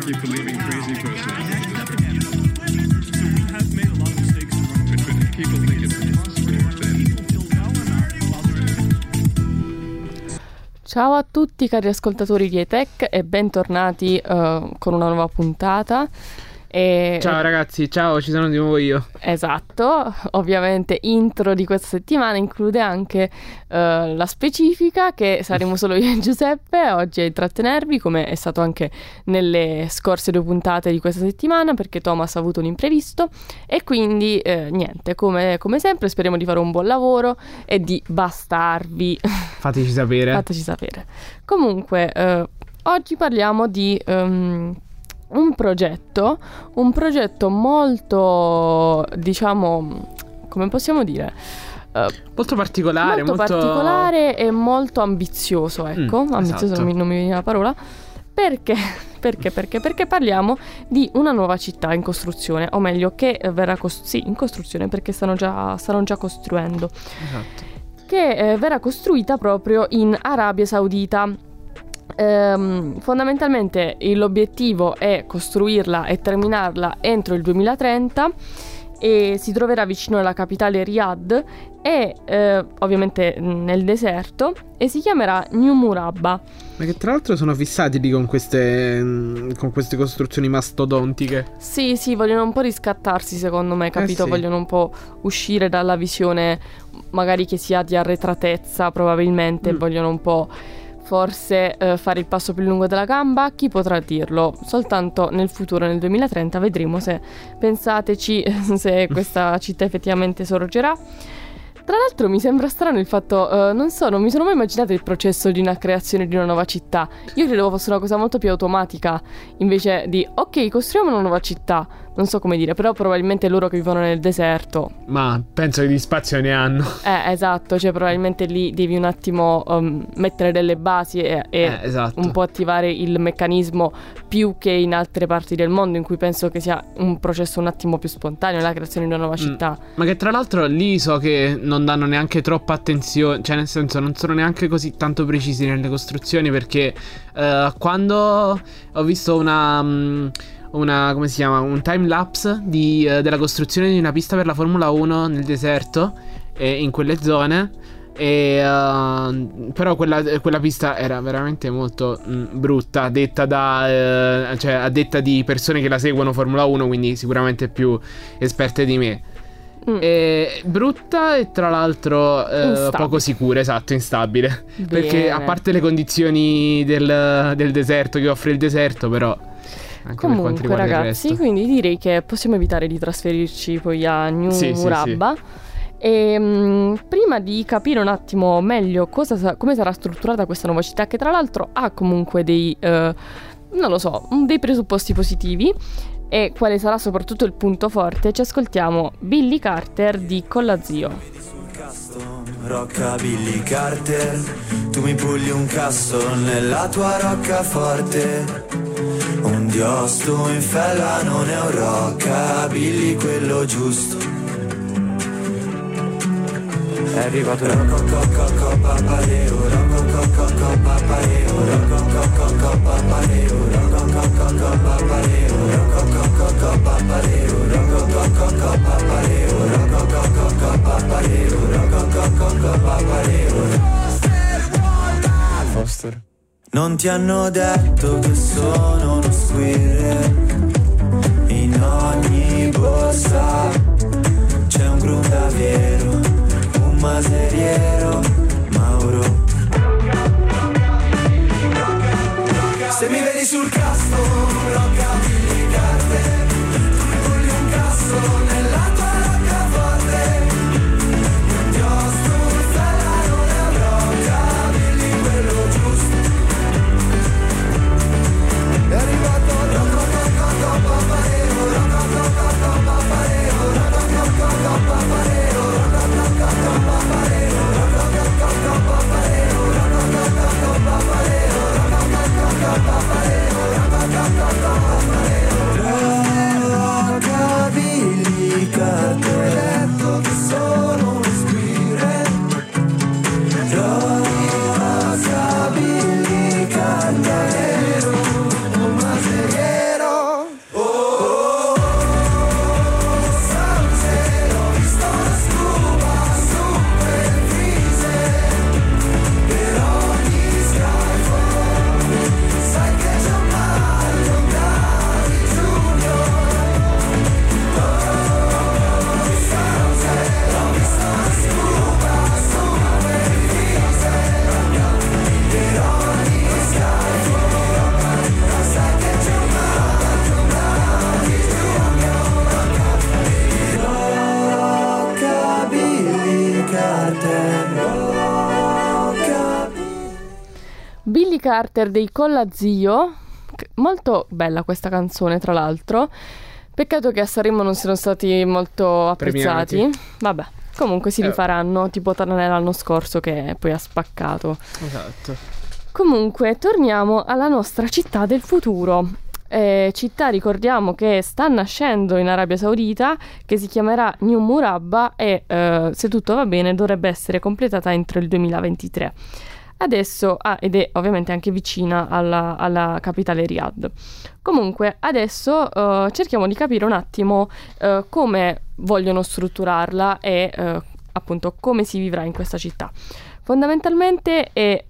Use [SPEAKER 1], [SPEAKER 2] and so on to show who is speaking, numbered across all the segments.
[SPEAKER 1] you believing crazy person. So we have made a lot of mistakes. But if people think it's impossible, then...
[SPEAKER 2] Ciao a tutti cari ascoltatori di E-Tech e bentornati con una nuova puntata.
[SPEAKER 3] Ciao ragazzi, ciao, ci sono di nuovo io.
[SPEAKER 2] Esatto, ovviamente intro di questa settimana include anche la specifica che saremo solo io e Giuseppe oggi a intrattenervi, come è stato anche nelle scorse 2 puntate di questa settimana, perché Thomas ha avuto un imprevisto e quindi niente, come sempre speriamo di fare un buon lavoro e di bastarvi.
[SPEAKER 3] Fateci sapere.
[SPEAKER 2] Comunque oggi parliamo di un progetto molto, diciamo, come possiamo dire,
[SPEAKER 3] molto particolare,
[SPEAKER 2] molto particolare e molto ambizioso, ecco, ambizioso
[SPEAKER 3] esatto.
[SPEAKER 2] non mi veniva la parola, perché parliamo di una nuova città in costruzione, o meglio che verrà in costruzione, perché stanno già costruendo,
[SPEAKER 3] esatto,
[SPEAKER 2] che verrà costruita proprio in Arabia Saudita. Fondamentalmente l'obiettivo è costruirla e terminarla entro il 2030 e si troverà vicino alla capitale Riyadh e ovviamente nel deserto, e si chiamerà New Murabba.
[SPEAKER 3] Ma che tra l'altro sono fissati lì con queste costruzioni mastodontiche.
[SPEAKER 2] Sì, vogliono un po' riscattarsi, secondo me, capito?
[SPEAKER 3] Sì.
[SPEAKER 2] Vogliono un po' uscire dalla visione magari che si ha di arretratezza, probabilmente vogliono un po' forse fare il passo più lungo della gamba. Chi potrà dirlo? Soltanto nel futuro, nel 2030, vedremo se, pensateci, se questa città effettivamente sorgerà. Tra l'altro mi sembra strano il fatto, non mi sono mai immaginato il processo di una creazione di una nuova città. Io credevo fosse una cosa molto più automatica, invece di ok, costruiamo una nuova città. Non so come dire, però probabilmente loro che vivono nel deserto.
[SPEAKER 3] Ma penso che di spazio ne hanno.
[SPEAKER 2] Esatto, cioè probabilmente lì devi un attimo mettere delle basi e
[SPEAKER 3] esatto,
[SPEAKER 2] un po' attivare il meccanismo, più che in altre parti del mondo in cui penso che sia un processo un attimo più spontaneo, la creazione di una nuova città.
[SPEAKER 3] Ma che tra l'altro lì so che non danno neanche troppa attenzione, cioè nel senso non sono neanche così tanto precisi nelle costruzioni, perché quando ho visto una come si chiama, un time lapse della costruzione di una pista per la Formula 1 nel deserto, in quelle zone, però quella pista era veramente molto brutta, detta cioè a detta di persone che la seguono Formula 1, quindi sicuramente più esperte di me. Brutta e tra l'altro poco sicura, esatto, instabile.
[SPEAKER 2] Bene.
[SPEAKER 3] Perché a parte le condizioni del deserto che offre il deserto, però anche
[SPEAKER 2] comunque ragazzi, quindi direi che possiamo evitare di trasferirci poi a New Murabba. E prima di capire un attimo meglio come sarà strutturata questa nuova città, che tra l'altro ha comunque dei dei presupposti positivi, e quale sarà soprattutto il punto forte, ci ascoltiamo Billy Carter di Collazio.
[SPEAKER 4] Rocca Billy Carter, tu mi pugli un casso nella tua roccaforte. Un dios tu in fella non è un rockabilly quello giusto. È arrivato il rocco papaleo, rocco papaleo, rocco papaleo, rocco papaleo, rocco papaleo, rocco papaleo, rocco papaleo. Foster. Non ti hanno detto che sono uno squirrel. In ogni borsa c'è un grundaviero, un maseriero, Mauro. Se mi vedi sul casto, rockabilly Carter, tu mi voglio un casso nella tua roccaforte. Un dios tu stella non è un rockabilly quello giusto. È arrivato il rocco papaleo, rocco papaleo, rocco papaleo, rocco papaleo, rockabilly Carter, detto che sono uno squirrel. Rockabilly Carter, un maseriero.
[SPEAKER 2] Billy Carter dei Colla Zio, molto bella questa canzone tra l'altro, peccato che a Sanremo non siano stati molto apprezzati.
[SPEAKER 3] Premiati.
[SPEAKER 2] Vabbè, comunque si rifaranno, tipo Tananella l'anno scorso che poi ha spaccato.
[SPEAKER 3] Esatto.
[SPEAKER 2] Comunque torniamo alla nostra città del futuro. Città, ricordiamo, che sta nascendo in Arabia Saudita, che si chiamerà New Murabba e se tutto va bene dovrebbe essere completata entro il 2023. Adesso, ed è ovviamente anche vicina alla capitale Riyadh. Comunque adesso cerchiamo di capire un attimo come vogliono strutturarla e appunto come si vivrà in questa città. Fondamentalmente è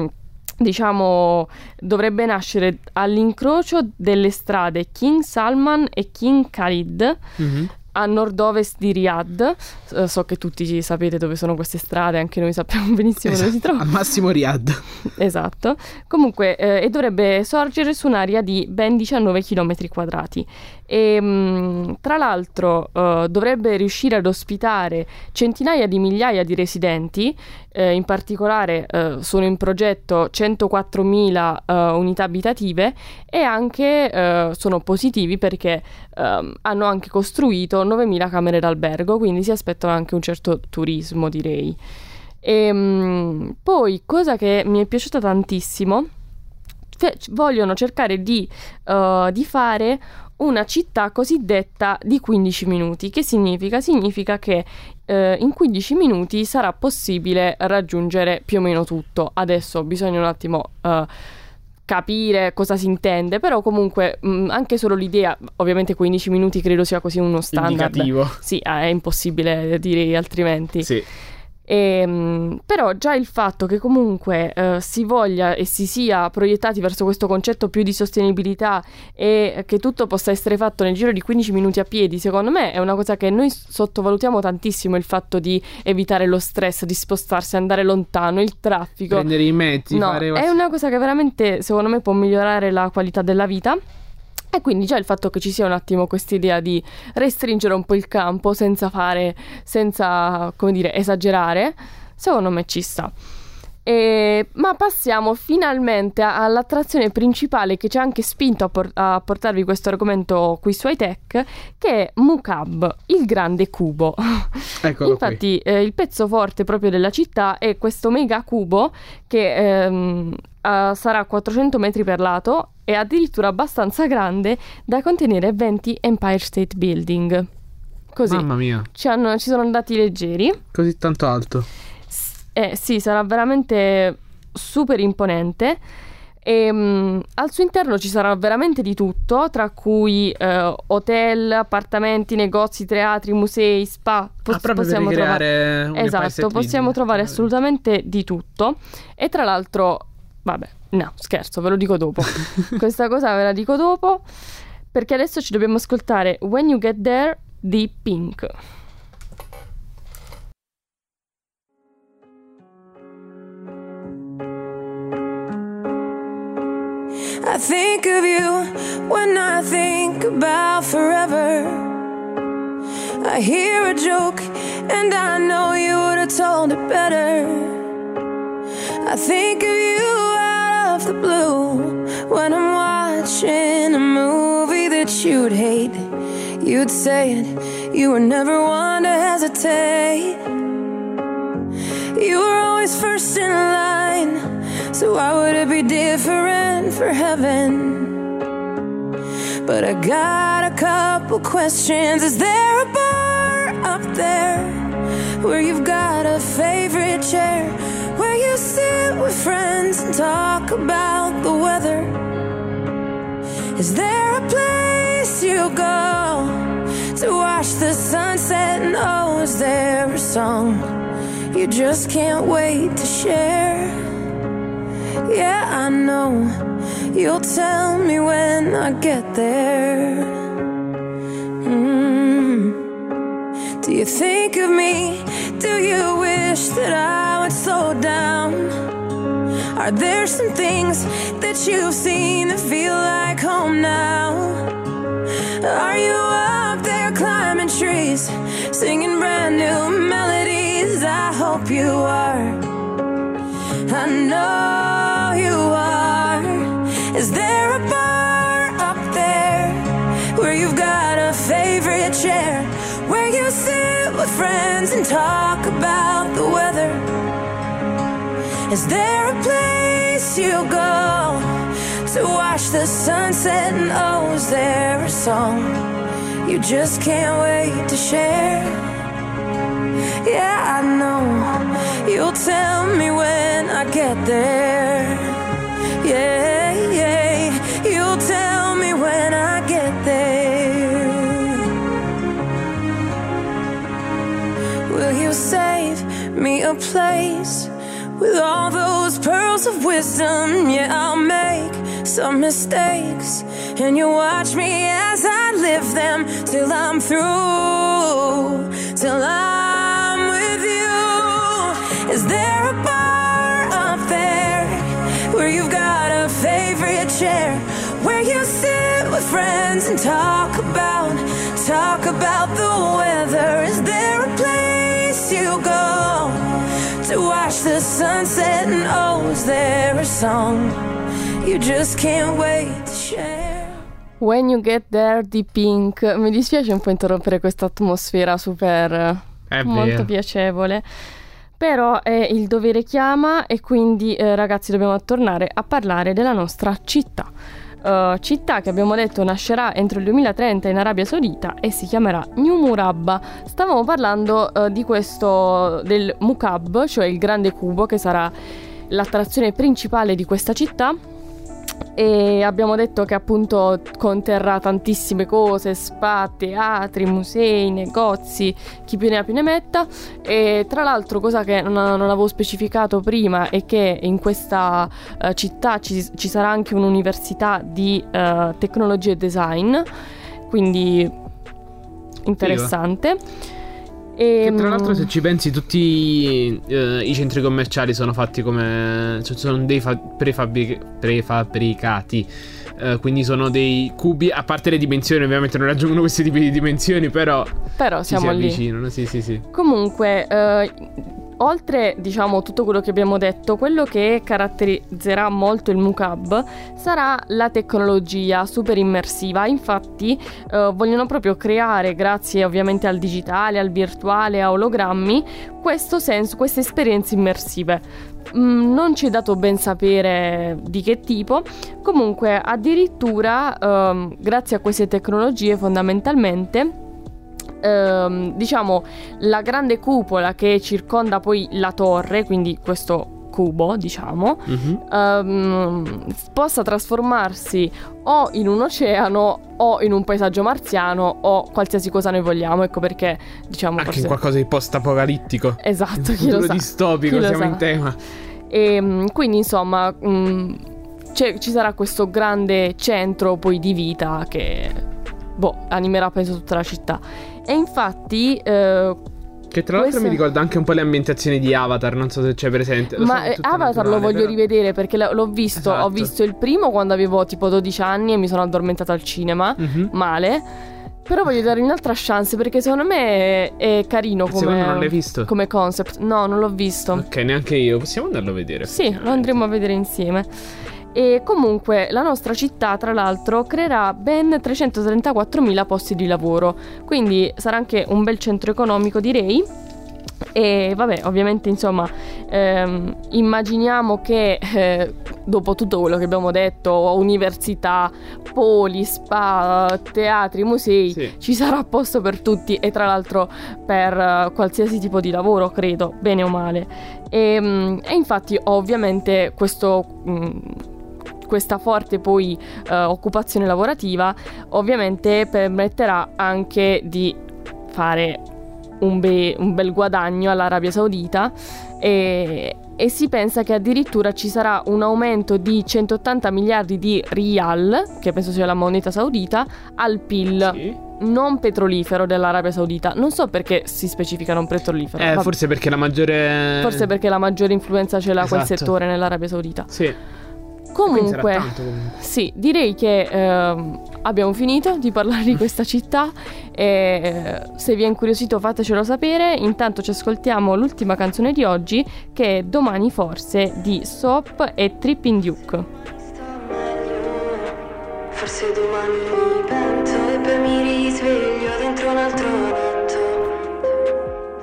[SPEAKER 2] diciamo dovrebbe nascere all'incrocio delle strade King Salman e King Khalid, a nord-ovest di Riyadh. So che tutti sapete dove sono queste strade, anche noi sappiamo benissimo dove si trova.
[SPEAKER 3] Al massimo Riyadh.
[SPEAKER 2] Esatto. Comunque e dovrebbe sorgere su un'area di ben 19 km quadrati e tra l'altro dovrebbe riuscire ad ospitare centinaia di migliaia di residenti. In particolare sono in progetto 104.000 unità abitative e anche sono positivi perché hanno anche costruito 9.000 camere d'albergo, quindi si aspettano anche un certo turismo, direi. E poi, cosa che mi è piaciuta tantissimo, vogliono cercare di fare una città cosiddetta di 15 minuti. Che significa? Significa che in 15 minuti sarà possibile raggiungere più o meno tutto. Adesso bisogna un attimo capire cosa si intende, però comunque anche solo l'idea, ovviamente 15 minuti credo sia così uno standard.
[SPEAKER 3] Indicativo.
[SPEAKER 2] Sì, è impossibile dire altrimenti.
[SPEAKER 3] Sì.
[SPEAKER 2] Però già il fatto che comunque si voglia e si sia proiettati verso questo concetto più di sostenibilità e che tutto possa essere fatto nel giro di 15 minuti a piedi, secondo me è una cosa che noi sottovalutiamo tantissimo, il fatto di evitare lo stress, di spostarsi, andare lontano, il traffico,
[SPEAKER 3] prendere i mezzi,
[SPEAKER 2] no,
[SPEAKER 3] fare...
[SPEAKER 2] è una cosa che veramente secondo me può migliorare la qualità della vita. E quindi già il fatto che ci sia un attimo quest'idea di restringere un po' il campo senza come dire, esagerare, secondo me ci sta. Ma passiamo finalmente all'attrazione principale che ci ha anche spinto a portarvi questo argomento qui su iTech, che è Mukab, il grande cubo.
[SPEAKER 3] Eccolo.
[SPEAKER 2] Infatti il pezzo forte proprio della città è questo mega cubo che sarà 400 metri per lato e addirittura abbastanza grande da contenere 20 Empire State Building. Così.
[SPEAKER 3] Mamma mia.
[SPEAKER 2] Ci sono andati leggeri.
[SPEAKER 3] Così tanto alto.
[SPEAKER 2] Sì, sarà veramente super imponente. E al suo interno ci sarà veramente di tutto, tra cui hotel, appartamenti, negozi, teatri, musei, spa. Possiamo trovare
[SPEAKER 3] un
[SPEAKER 2] esatto, possiamo trovare assolutamente di tutto. E tra l'altro, vabbè, no, scherzo, ve lo dico dopo. Questa cosa ve la dico dopo, perché adesso ci dobbiamo ascoltare When You Get There di Pink.
[SPEAKER 5] I think of you when I think about forever. I hear a joke and I know you would have told it better. I think of you out of the blue when I'm watching a movie that you'd hate. You'd say it, you were never one to hesitate. You were always first in line, so why would it be different for heaven? But I got a couple questions. Is there a bar up there where you've got a favorite chair, where you sit with friends and talk about the weather? Is there a place you go to watch the sunset? And oh, is there a song you just can't wait to share? Yeah, I know you'll tell me when I get there. Do you think of me? Do you wish that I would slow down? Are there some things that you've seen that feel like home now? Are you up there climbing trees, singing brand new melodies? I hope you are. I know you are. friends and talk about the weather? Is there a place you go to watch the sunset? And oh, is there a song you just can't wait to share? Yeah, I know you'll tell me when I get there. Yeah, yeah, you'll tell me when I get there. Will you save me a place with all those pearls of wisdom? Yeah, I'll make some mistakes, and you watch me as I live them till I'm through, till I'm with you. Is there a bar up there where you've got a favorite chair, where you sit with friends and talk about the weather? Is there a place you go to watch the sunset? And oh, is there a song you just can't wait to share?
[SPEAKER 2] When You Get There di Pink. Mi dispiace un po' interrompere questa atmosfera super molto
[SPEAKER 3] vero.
[SPEAKER 2] piacevole, però il dovere chiama e quindi ragazzi dobbiamo tornare a parlare della nostra città. Città che abbiamo detto nascerà entro il 2030 in Arabia Saudita e si chiamerà New Murabba. Stavamo parlando di questo, del Mukab, cioè il grande cubo che sarà l'attrazione principale di questa città, e abbiamo detto che appunto conterrà tantissime cose, spa, teatri, musei, negozi, chi più ne ha più ne metta. E tra l'altro, cosa che non avevo specificato prima, è che in questa città ci sarà anche un'università di tecnologia e design, quindi interessante.
[SPEAKER 3] Che tra l'altro, se ci pensi, tutti i centri commerciali sono fatti come, cioè, sono dei prefabbricati, quindi sono dei cubi, a parte le dimensioni, ovviamente non raggiungono questi tipi di dimensioni, però
[SPEAKER 2] siamo lì.
[SPEAKER 3] si avvicinano, sì.
[SPEAKER 2] Comunque, oltre, diciamo, tutto quello che abbiamo detto, quello che caratterizzerà molto il Mukab sarà la tecnologia super immersiva. Infatti vogliono proprio creare, grazie ovviamente al digitale, al virtuale, a ologrammi, questo senso, queste esperienze immersive. Non ci è dato ben sapere di che tipo. Comunque, addirittura grazie a queste tecnologie, fondamentalmente, diciamo, la grande cupola che circonda poi la torre, quindi questo cubo, diciamo, possa trasformarsi o in un oceano o in un paesaggio marziano o qualsiasi cosa noi vogliamo. Ecco perché, diciamo,
[SPEAKER 3] anche
[SPEAKER 2] forse
[SPEAKER 3] in qualcosa di post-apocalittico.
[SPEAKER 2] Esatto,
[SPEAKER 3] un
[SPEAKER 2] chi lo
[SPEAKER 3] futuro
[SPEAKER 2] sa,
[SPEAKER 3] distopico,
[SPEAKER 2] chi lo
[SPEAKER 3] siamo
[SPEAKER 2] sa.
[SPEAKER 3] in tema.
[SPEAKER 2] E quindi, insomma, ci sarà questo grande centro poi di vita che animerà penso tutta la città. E infatti
[SPEAKER 3] che tra l'altro mi ricorda anche un po' le ambientazioni di Avatar, non so se c'è presente.
[SPEAKER 2] Ma Avatar lo voglio rivedere perché l'ho visto.
[SPEAKER 3] Esatto.
[SPEAKER 2] Ho visto il primo quando avevo tipo 12 anni e mi sono addormentata al cinema, male. Però voglio dare un'altra chance perché secondo me è carino come...
[SPEAKER 3] Secondo non l'hai visto?
[SPEAKER 2] Come concept. No, non l'ho visto.
[SPEAKER 3] Ok, neanche io. Possiamo andarlo a vedere?
[SPEAKER 2] Sì, lo andremo a vedere insieme. E comunque la nostra città, tra l'altro, creerà ben 334.000 posti di lavoro, quindi sarà anche un bel centro economico, direi. E vabbè, ovviamente, insomma, immaginiamo che dopo tutto quello che abbiamo detto, università, poli, spa, teatri, musei,
[SPEAKER 3] sì,
[SPEAKER 2] ci sarà posto per tutti, e tra l'altro per qualsiasi tipo di lavoro, credo, bene o male. E infatti ovviamente questa forte poi occupazione lavorativa ovviamente permetterà anche di fare un bel guadagno all'Arabia Saudita, e si pensa che addirittura ci sarà un aumento di 180 miliardi di riyal, che penso sia la moneta saudita, al PIL.
[SPEAKER 3] Sì.
[SPEAKER 2] Non petrolifero dell'Arabia Saudita. Non so perché si specifica non petrolifero.
[SPEAKER 3] Forse perché la maggiore influenza
[SPEAKER 2] ce l'ha quel
[SPEAKER 3] esatto,
[SPEAKER 2] settore nell'Arabia Saudita.
[SPEAKER 3] Sì.
[SPEAKER 2] Comunque,
[SPEAKER 3] tanto.
[SPEAKER 2] Sì, direi che abbiamo finito di parlare di questa città, e se vi è incuriosito fatecelo sapere. Intanto ci ascoltiamo l'ultima canzone di oggi, che è Domani Forse di Soap e Tripping Duke.
[SPEAKER 6] Forse domani mi pento e poi mi risveglio dentro un altro letto.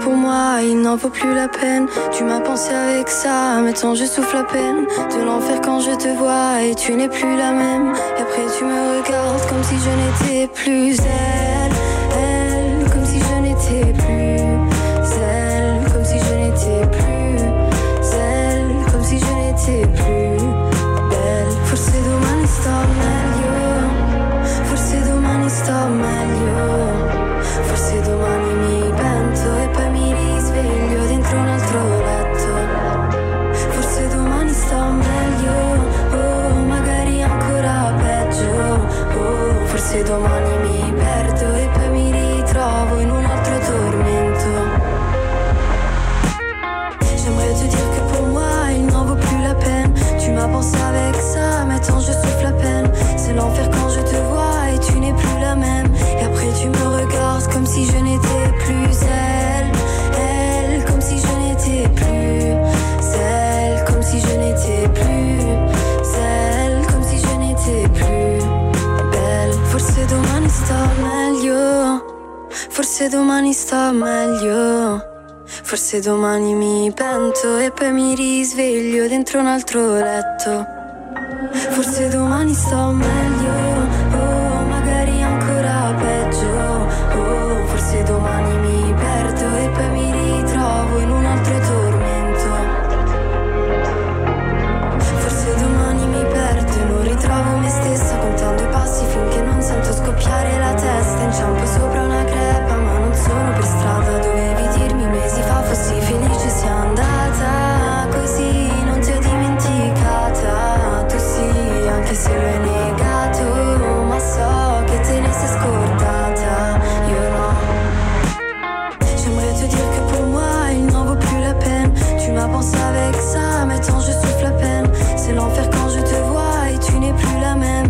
[SPEAKER 5] pour moi il n'en vaut plus la peine. Tu m'as pensé avec ça, maintenant je souffle à peine de l'enfer quand je te vois et tu n'es plus la même. Et après tu me regardes comme si je n'étais plus elle, comme si je n'étais plus celle, comme si je n'étais plus celle, comme si je n'étais plus belle. Forse domani sto meglio, forse domani sto meglio, forse domani mi pento e poi mi risveglio dentro un altro letto. Forse domani sto meglio, oh, magari ancora peggio, oh, forse domani mi perdo e poi mi ritrovo in un altro tormento. J'aimerais te dire que pour moi il n'en vaut plus la peine. Tu m'as pensé avec ça, maintenant je souffle à peine. C'est l'enfer quand je te vois et tu n'es plus la même. Et après tu me regardes comme si je n'étais plus elle, comme si je n'étais plus celle, comme si je n'étais plus celle, comme si je n'étais plus belle. Forse domani sto meglio, forse domani sto meglio, forse domani mi pento e poi mi risveglio dentro un altro letto. Forse domani sto meglio, oh, magari ancora peggio, oh, forse domani mi perdo e poi mi ritrovo in un altro tormento. Forse domani mi perdo e non ritrovo me stessa contando i passi finché non sento scoppiare la testa. Inciampo sopra una crepa ma non sono per strada. Dovevi dirmi mesi fa fossi felice sia andata così, non ti ho dimenticata. Tu sì, anche se lo hai negato, ma so che te ne sei scordata, io no. J'aimerais te dire que pour moi il n'en vaut plus la peine. Tu m'as pensé avec ça, maintenant je souffle à peine. C'est l'enfer quand je te vois et tu n'es plus la même.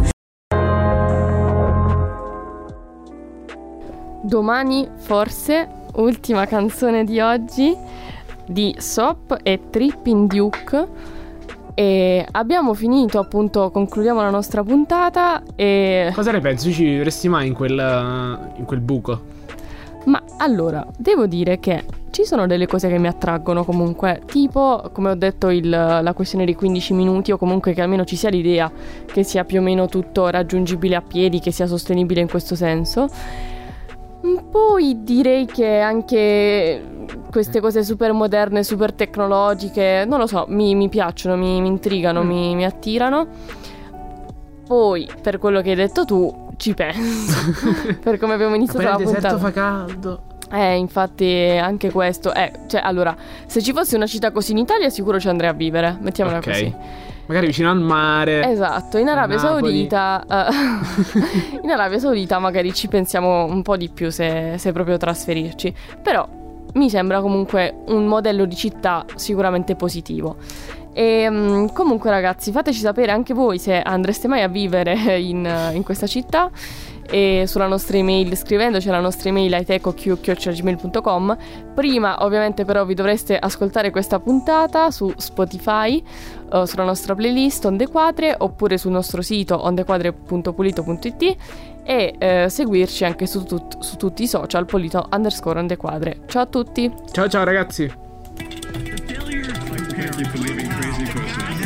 [SPEAKER 2] Domani forse, ultima canzone di oggi di SOP e Tripping Duke. E abbiamo finito, appunto, concludiamo la nostra puntata e...
[SPEAKER 3] Cosa ne pensi? Ci vivresti mai in quel buco?
[SPEAKER 2] Ma allora, devo dire che ci sono delle cose che mi attraggono comunque, tipo, come ho detto, la questione dei 15 minuti, o comunque che almeno ci sia l'idea che sia più o meno tutto raggiungibile a piedi, che sia sostenibile in questo senso. Poi direi che anche queste cose super moderne, super tecnologiche, non lo so, mi piacciono, mi intrigano, mi attirano. Poi, per quello che hai detto tu, ci penso. Per come abbiamo iniziato la puntata.
[SPEAKER 3] Il deserto fa caldo.
[SPEAKER 2] Infatti anche questo. Cioè, allora, se ci fosse una città così in Italia sicuro ci andrei a vivere, mettiamola così.
[SPEAKER 3] Magari vicino al mare.
[SPEAKER 2] Esatto, in Arabia
[SPEAKER 3] Napoli.
[SPEAKER 2] Saudita in Arabia Saudita magari ci pensiamo un po' di più se proprio trasferirci. Però mi sembra comunque un modello di città sicuramente positivo. E comunque ragazzi, fateci sapere anche voi se andreste mai a vivere in questa città, e sulla nostra email, scrivendoci alla nostra email aiteco@gmail.com. Prima ovviamente però vi dovreste ascoltare questa puntata su Spotify, sulla nostra playlist Onde Quadre, oppure sul nostro sito ondequadre.pulito.it, e seguirci anche su tutti i social Polito_Ondequadre. Ciao a tutti.
[SPEAKER 3] Ciao ragazzi.
[SPEAKER 1] The failure to prepare for living crazy person.